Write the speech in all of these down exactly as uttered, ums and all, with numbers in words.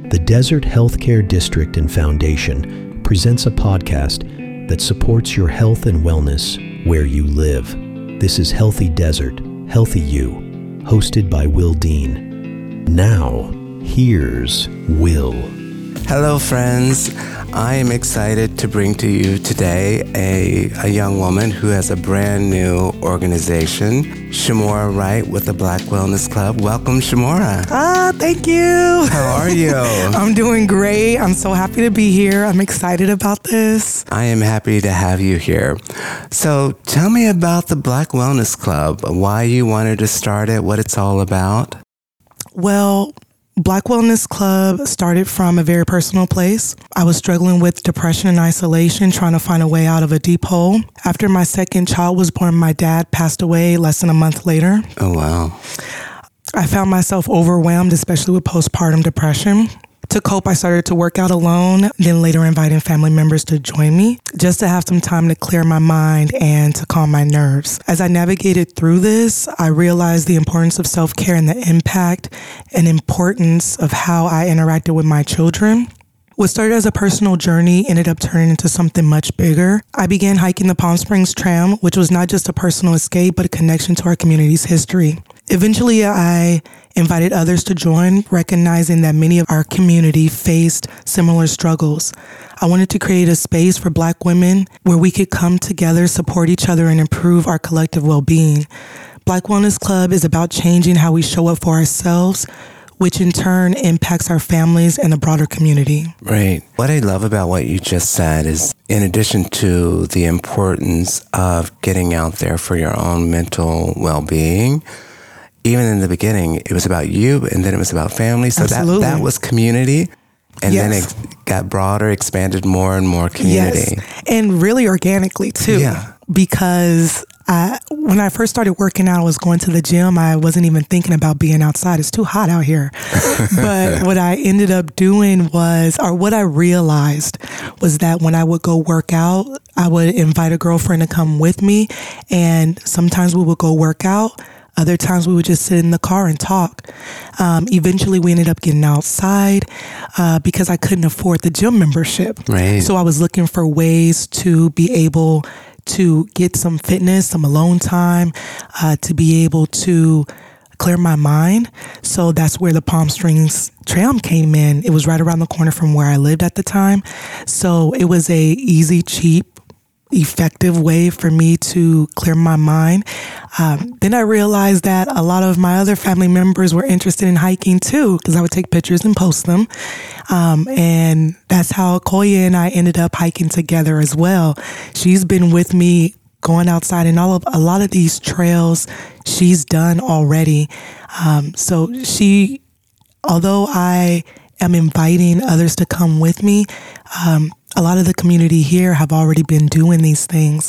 The Desert Healthcare District and Foundation presents a podcast that supports your health and wellness where you live. This is Healthy Desert, Healthy You, hosted by Will Dean. Now, here's Will. Hello, friends. I am excited to bring to you today a, a young woman who has a brand new organization, Shamora Wright with the Black Wellness Club. Welcome, Shamora. Ah, thank you. How are you? I'm doing great. I'm so happy to be here. I'm excited about this. I am happy to have you here. So tell me about the Black Wellness Club, why you wanted to start it, what it's all about. Well, Black Wellness Club started from a very personal place. I was struggling with depression and isolation, trying to find a way out of a deep hole. After my second child was born, my dad passed away less than a month later. Oh, wow. I found myself overwhelmed, especially with postpartum depression. To cope, I started to work out alone, then later inviting family members to join me, just to have some time to clear my mind and to calm my nerves. As I navigated through this, I realized the importance of self-care and the impact and importance of how I interacted with my children. What started as a personal journey ended up turning into something much bigger. I began hiking the Palm Springs Tram, which was not just a personal escape, but a connection to our community's history. Eventually, I invited others to join, recognizing that many of our community faced similar struggles. I wanted to create a space for Black women where we could come together, support each other, and improve our collective well-being. Black Wellness Club is about changing how we show up for ourselves, which in turn impacts our families and the broader community. Right. What I love about what you just said is, in addition to the importance of getting out there for your own mental well-being, even in the beginning, it was about you, and then it was about family. So that, that was community. And yes. Then it got broader, expanded more and more community. Yes. And really organically, too. Yeah. Because I, when I first started working out, I was going to the gym. I wasn't even thinking about being outside. It's too hot out here. But what I ended up doing was, or what I realized was that when I would go work out, I would invite a girlfriend to come with me. And sometimes we would go work out. Other times we would just sit in the car and talk. Um, eventually we ended up getting outside uh, because I couldn't afford the gym membership. Right. So I was looking for ways to be able to get some fitness, some alone time, uh, to be able to clear my mind. So that's where the Palm Springs Tram came in. It was right around the corner from where I lived at the time. So it was a easy, cheap, effective way for me to clear my mind. Um, then I realized that a lot of my other family members were interested in hiking too, because I would take pictures and post them. Um, and that's how Koya and I ended up hiking together as well. She's been with me going outside, and all of a lot of these trails she's done already. Um, so she, although I am inviting others to come with me, um, a lot of the community here have already been doing these things.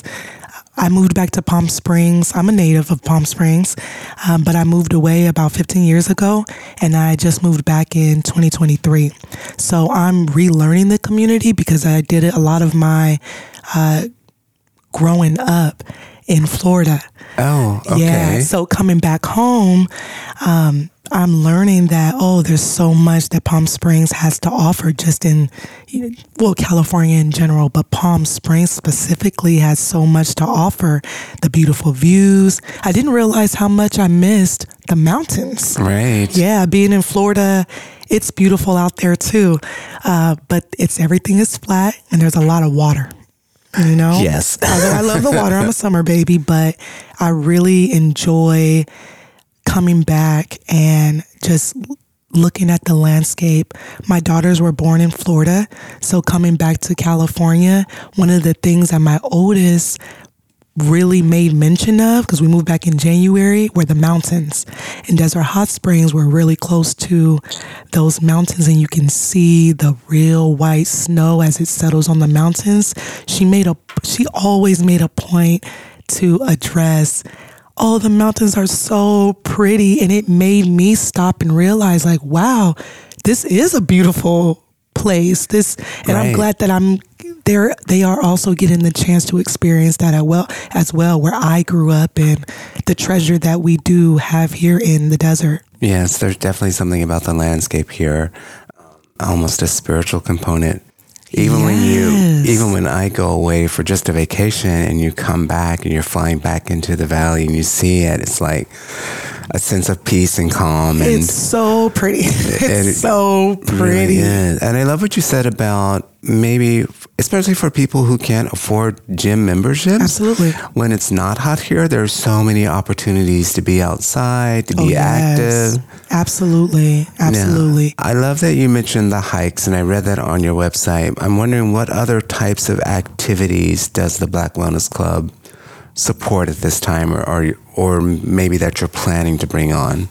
I moved back to Palm Springs. I'm a native of Palm Springs, um, but I moved away about fifteen years ago, and I just moved back in twenty twenty-three. So I'm relearning the community because I did a lot of my uh, growing up in Florida. Oh, okay. Yeah, so coming back home, um, I'm learning that, oh, there's so much that Palm Springs has to offer just in, well, California in general, but Palm Springs specifically has so much to offer. The beautiful views. I didn't realize how much I missed the mountains. Right. Yeah, being in Florida, it's beautiful out there too. Uh, but it's everything is flat and there's a lot of water. You know? Yes. Although I love the water, I'm a summer baby, but I really enjoy coming back and just looking at the landscape. My daughters were born in Florida, so coming back to California, one of the things that my oldest really made mention of, because we moved back in January, were the mountains. And Desert Hot Springs were really close to those mountains, and you can see the real white snow as it settles on the mountains. She made a, she always made a point to address, oh, the mountains are so pretty. And it made me stop and realize, like, wow, this is a beautiful place. This, and right. I'm glad that I'm there. They are also getting the chance to experience that as well, as well, where I grew up, and the treasure that we do have here in the desert. Yes, there's definitely something about the landscape here. Um, almost a spiritual component. Even yes. when you, even when I go away for just a vacation and you come back and you're flying back into the valley and you see it, it's like a sense of peace and calm. And it's so pretty. It's it, so pretty. Really is. And I love what you said about maybe, especially for people who can't afford gym memberships. Absolutely. When it's not hot here, there's so many opportunities to be outside, to be oh, yes. active. Absolutely. Absolutely. Now, I love that you mentioned the hikes, and I read that on your website. I'm wondering what other types of activities does the Black Wellness Club support at this time, or or, or maybe that you're planning to bring on?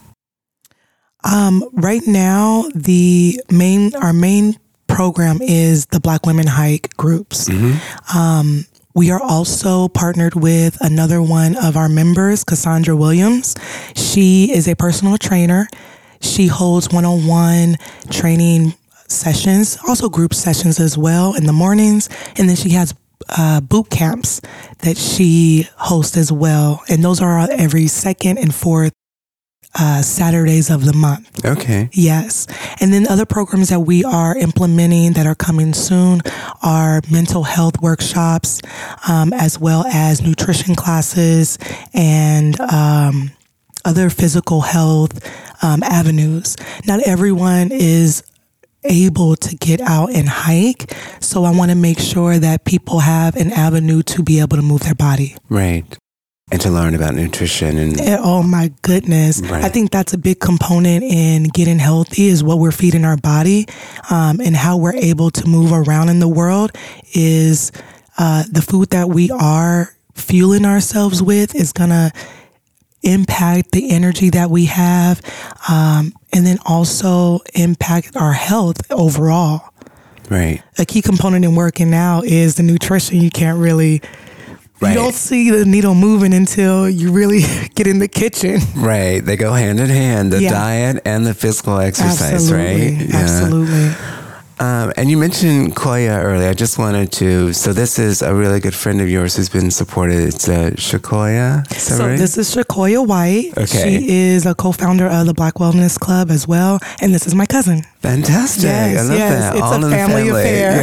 Um, right now, the main our main program is the Black Women Hike groups. Mm-hmm. Um, we are also partnered with another one of our members, Cassandra Williams. She is a personal trainer. She holds one-on-one training sessions, also group sessions as well in the mornings. And then she has uh, boot camps that she hosts as well. And those are every second and fourth Uh, Saturdays of the month. Okay. Yes. And then other programs that we are implementing that are coming soon are mental health workshops, um, as well as nutrition classes and um, other physical health um, avenues. Not everyone is able to get out and hike, so I want to make sure that people have an avenue to be able to move their body. Right. And to learn about nutrition. and, and Oh my goodness. Right. I think that's a big component in getting healthy is what we're feeding our body, um, and how we're able to move around in the world is uh, the food that we are fueling ourselves with is going to impact the energy that we have, um, and then also impact our health overall. Right. A key component in working out is the nutrition. You can't really... Right. You don't see the needle moving until you really get in the kitchen. Right. They go hand in hand, the yeah. diet and the physical exercise, Absolutely. right? Yeah. Absolutely. Um, and you mentioned Koya earlier. I just wanted to, so this is a really good friend of yours who's been supported. It's uh, Shakoya. Is that so right? This is Shakoya White. Okay. She is a co-founder of the Black Wellness Club as well. And this is my cousin. Fantastic. Yes, I love yes. that. It's All a in family the family. affair.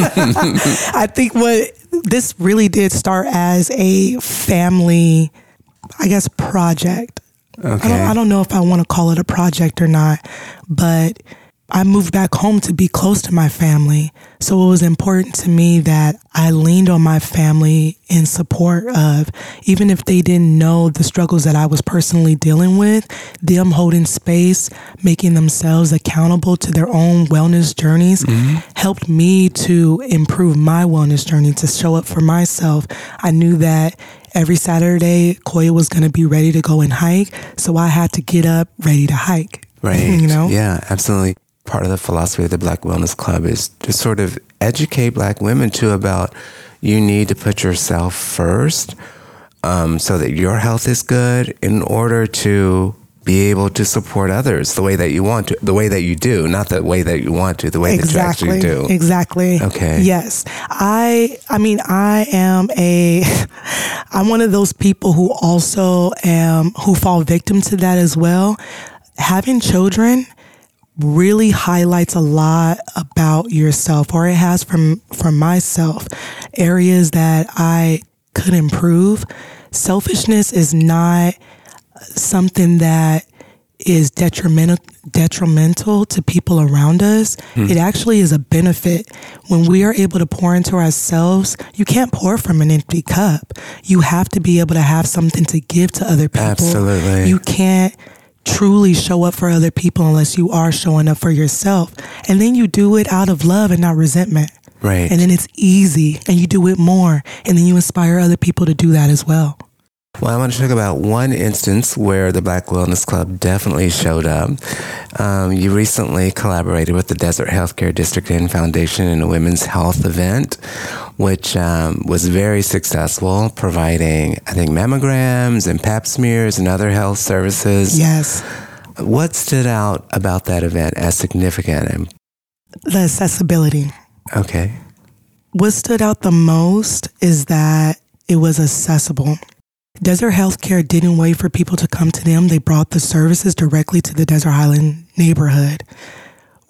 Yeah. I think what this really did start as a family, I guess, project. Okay. I don't, I don't know if I want to call it a project or not, but I moved back home to be close to my family. So it was important to me that I leaned on my family in support of, even if they didn't know the struggles that I was personally dealing with, them holding space, making themselves accountable to their own wellness journeys, mm-hmm. helped me to improve my wellness journey, to show up for myself. I knew that every Saturday, Koya was going to be ready to go and hike. So I had to get up ready to hike. Right. You know? Yeah, absolutely. Part of the philosophy of the Black Wellness Club is to sort of educate Black women too about you need to put yourself first, um, so that your health is good in order to be able to support others the way that you want to, the way that you do, not the way that you want to, the way exactly, that you actually do. Exactly. Okay. Yes. I, I mean, I am a, I'm one of those people who also am, who fall victim to that as well. Having children really highlights a lot about yourself, or it has from, from myself, areas that I could improve. Selfishness is not something that is detrimental detrimental to people around us. Hmm. It actually is a benefit. When we are able to pour into ourselves, you can't pour from an empty cup. You have to be able to have something to give to other people. Absolutely. You can't truly show up for other people unless you are showing up for yourself. And then you do it out of love and not resentment. Right. And then it's easy and you do it more. And then you inspire other people to do that as well. Well, I want to talk about one instance where the Black Wellness Club definitely showed up. Um, you recently collaborated with the Desert Healthcare District and Foundation in a women's health event, which um, was very successful, providing, I think, mammograms and pap smears and other health services. Yes. What stood out about that event as significant? The accessibility. Okay. What stood out the most is that it was accessible. Desert Healthcare didn't wait for people to come to them. They brought the services directly to the Desert Highland neighborhood,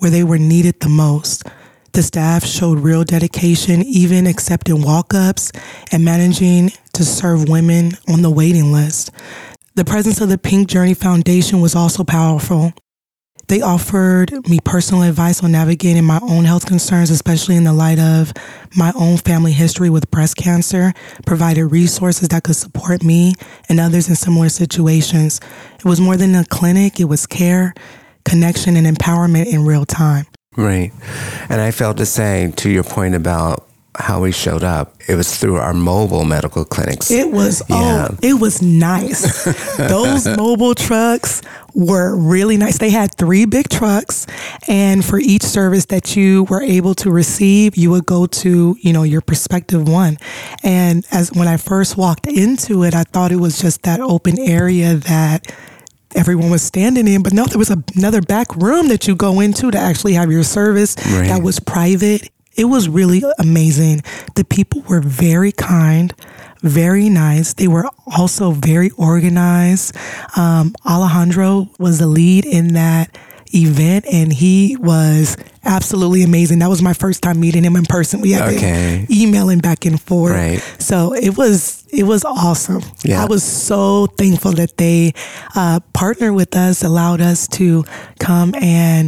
where they were needed the most. The staff showed real dedication, even accepting walk-ups and managing to serve women on the waiting list. The presence of the Pink Journey Foundation was also powerful. They offered me personal advice on navigating my own health concerns, especially in the light of my own family history with breast cancer, provided resources that could support me and others in similar situations. It was more than a clinic, it was care, connection, and empowerment in real time. Right. And I failed to say, to your point about how we showed up, it was through our mobile medical clinics. It was, yeah. oh, it was nice. Those mobile trucks were really nice. They had three big trucks, and for each service that you were able to receive, you would go to, you know, your prospective one. And as when I first walked into it, I thought it was just that open area that everyone was standing in, but no, there was a, another back room that you go into to actually have your service right. that was private. It was really amazing. The people were very kind, very nice. They were also very organized. Um, Alejandro was the lead in that event, and he was absolutely amazing. That was my first time meeting him in person. We had okay. been emailing back and forth. Right. So it was it was awesome. Yeah. I was so thankful that they uh, partnered with us, allowed us to come and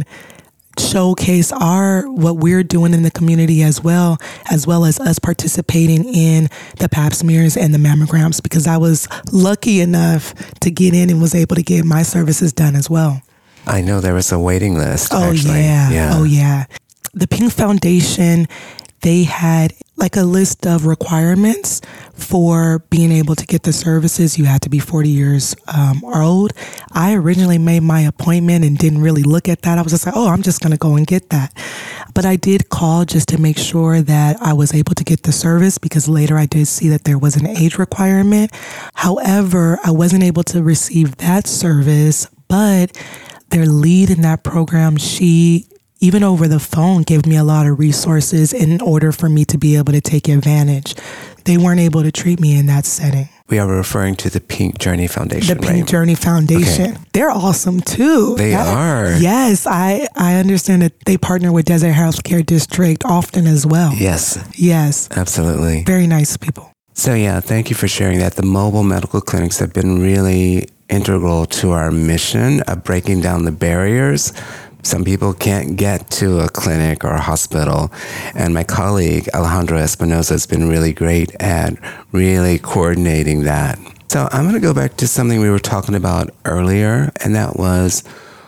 showcase our what we're doing in the community as well, as well as us participating in the pap smears and the mammograms, because I was lucky enough to get in and was able to get my services done as well. I know there was a waiting list. Oh, actually. yeah. yeah. Oh, yeah. The Pink Foundation, they had like a list of requirements for being able to get the services. You had to be forty years um, old. I originally made my appointment and didn't really look at that. I was just like, oh, I'm just going to go and get that. But I did call just to make sure that I was able to get the service, because later I did see that there was an age requirement. However, I wasn't able to receive that service, but their lead in that program, she, even over the phone, gave me a lot of resources in order for me to be able to take advantage. They weren't able to treat me in that setting. We are referring to the Pink Journey Foundation, The Pink right? Journey Foundation. Okay. They're awesome too. They that, are. Yes, I, I understand that they partner with Desert Healthcare District often as well. Yes. Yes. Absolutely. Very nice people. So yeah, thank you for sharing that. The mobile medical clinics have been really integral to our mission of breaking down the barriers. Some people can't get to a clinic or a hospital. And my colleague, Alejandro Espinosa, has been really great at really coordinating that. So I'm going to go back to something we were talking about earlier, and that was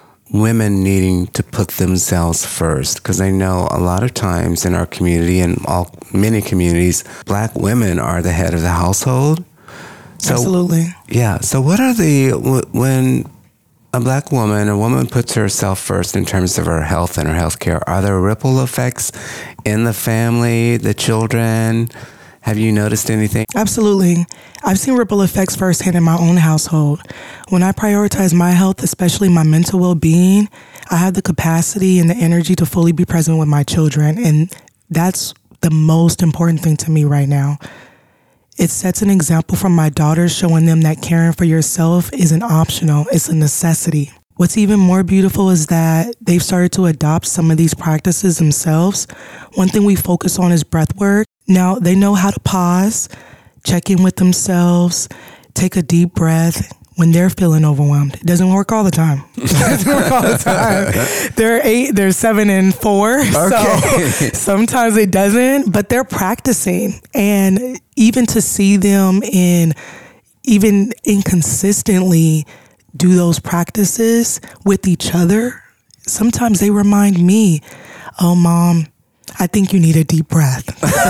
women needing to put themselves first. Because I know a lot of times in our community and all many communities, Black women are the head of the household. So, absolutely. Yeah. So what are the, when a Black woman, a woman puts herself first in terms of her health and her health care, are there ripple effects in the family, the children? Have you noticed anything? Absolutely. I've seen ripple effects firsthand in my own household. When I prioritize my health, especially my mental well-being, I have the capacity and the energy to fully be present with my children. And that's the most important thing to me right now. It sets an example for my daughters, showing them that caring for yourself isn't optional, it's a necessity. What's even more beautiful is that they've started to adopt some of these practices themselves. One thing we focus on is breath work. Now, they know how to pause, check in with themselves, take a deep breath when they're feeling overwhelmed. It doesn't work all the time. It doesn't work all the time. They're eight, they're seven and four. Okay. So sometimes it doesn't, but they're practicing. And even to see them in, even inconsistently do those practices with each other, sometimes they remind me, oh, Mom, I think you need a deep breath.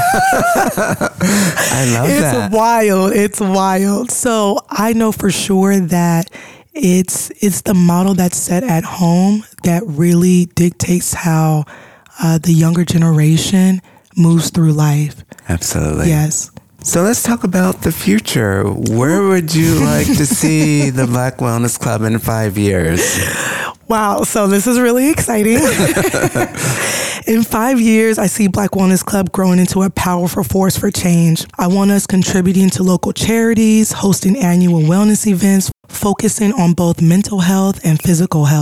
I love it's that. It's wild. It's wild. So I know for sure that it's it's the model that's set at home that really dictates how uh, the younger generation moves through life. Absolutely. Yes. So let's talk about the future. Where would you like to see the Black Wellness Club in five years? Wow. So this is really exciting. In five years, I see Black Wellness Club growing into a powerful force for change. I want us contributing to local charities, hosting annual wellness events, focusing on both mental health and physical health,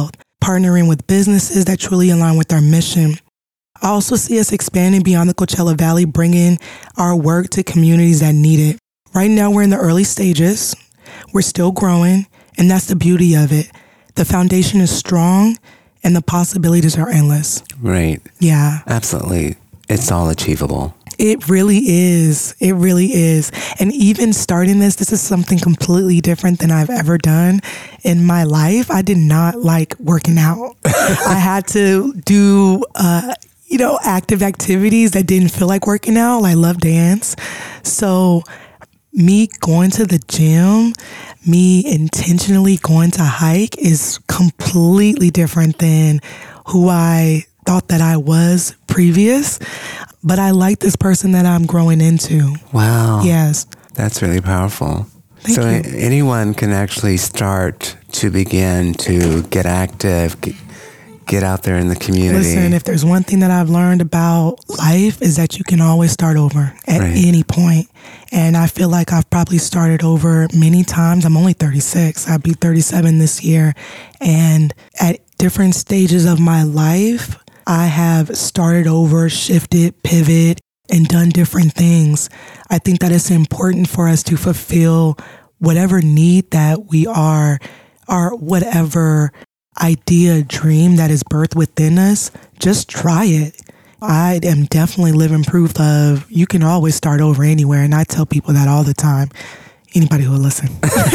partnering with businesses that truly align with our mission. I also see us expanding beyond the Coachella Valley, bringing our work to communities that need it. Right now, we're in the early stages. We're still growing, and that's the beauty of it. The foundation is strong, and the possibilities are endless. Right. Yeah. Absolutely. It's all achievable. It really is. It really is. And even starting this, this is something completely different than I've ever done in my life. I did not like working out. I had to do, uh, you know, active activities that didn't feel like working out. I love dance. So me going to the gym, me intentionally going to hike is completely different than who I thought that I was previous. But I like this person that I'm growing into. Wow. Yes. That's really powerful. Thank so you. anyone can actually start to begin to get active, get, get out there in the community. Listen, if there's one thing that I've learned about life is that you can always start over at Right. any point. And I feel like I've probably started over many times. I'm only thirty-six. I'll be thirty-seven this year. And at different stages of my life, I have started over, shifted, pivot, and done different things. I think that it's important for us to fulfill whatever need that we are, or whatever idea, dream that is birthed within us. Just try it. I am definitely living proof of you can always start over anywhere. And I tell people that all the time. Anybody who will listen.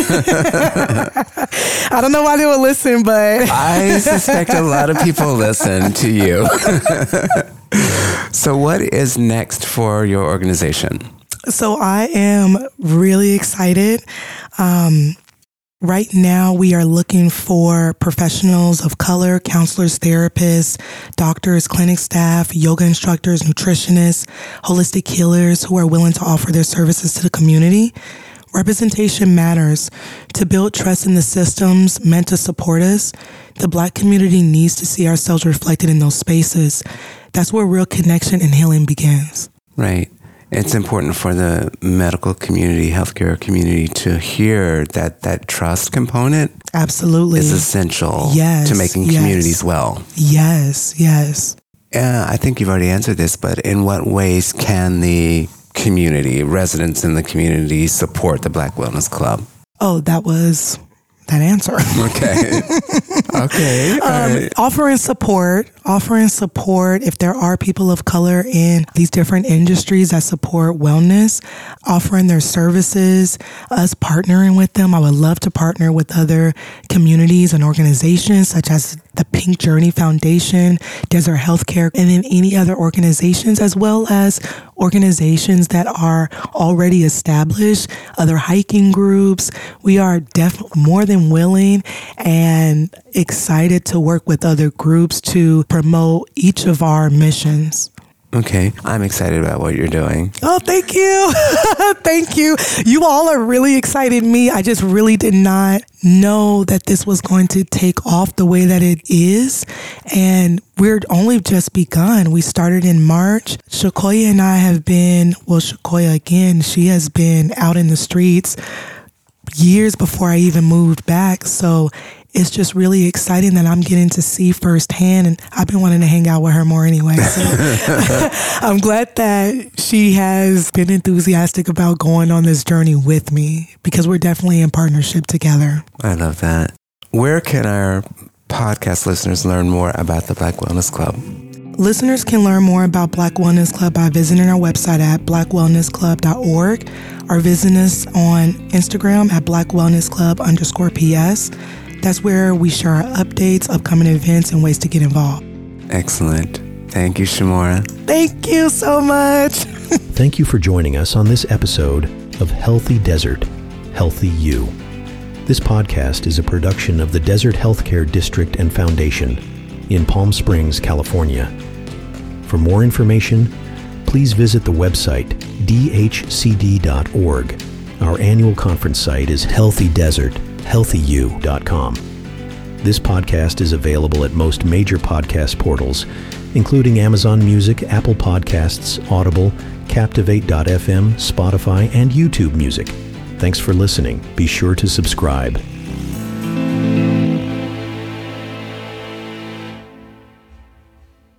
I don't know why they will listen, but I suspect a lot of people listen to you. So what is next for your organization? So I am really excited. Um, right now, we are looking for professionals of color, counselors, therapists, doctors, clinic staff, yoga instructors, nutritionists, holistic healers who are willing to offer their services to the community. Representation matters. To build trust in the systems meant to support us, the Black community needs to see ourselves reflected in those spaces. That's where real connection and healing begins. Right. It's important for the medical community, healthcare community to hear that that trust component Absolutely is essential yes, to making yes. communities well. Yes, yes. Yeah, I think you've already answered this, but in what ways can the community, residents in the community, support the Black Wellness Club? Oh, that was that answer. Okay. Okay. Um, right. Offering support, offering support if there are people of color in these different industries that support wellness, offering their services, us partnering with them. I would love to partner with other communities and organizations such as the Pink Journey Foundation, Desert Healthcare, and then any other organizations, as well as organizations that are already established, other hiking groups. We are definitely more than willing and excited to work with other groups to promote each of our missions. Okay. I'm excited about what you're doing. Oh, thank you. Thank you. You all are really excited me. I just really did not know that this was going to take off the way that it is. And we're only just begun. We started in March. Shakoya and I have been, well, Shakoya again, she has been out in the streets years before I even moved back. So it's just really exciting that I'm getting to see firsthand, and I've been wanting to hang out with her more anyway. So I'm glad that she has been enthusiastic about going on this journey with me, because we're definitely in partnership together. I love that. Where can our podcast listeners learn more about the Black Wellness Club? Listeners can learn more about Black Wellness Club by visiting our website at black wellness club dot org or visiting us on Instagram at black wellness club underscore PS. That's where we share our updates, upcoming events, and ways to get involved. Excellent. Thank you, Shamora. Thank you so much. Thank you for joining us on this episode of Healthy Desert, Healthy You. This podcast is a production of the Desert Healthcare District and Foundation in Palm Springs, California. For more information, please visit the website d h c d dot org. Our annual conference site is healthy desert healthy you dot com. This podcast is available at most major podcast portals, including Amazon Music, Apple Podcasts, Audible, Captivate dot f m, Spotify, and YouTube Music. Thanks for listening. Be sure to subscribe.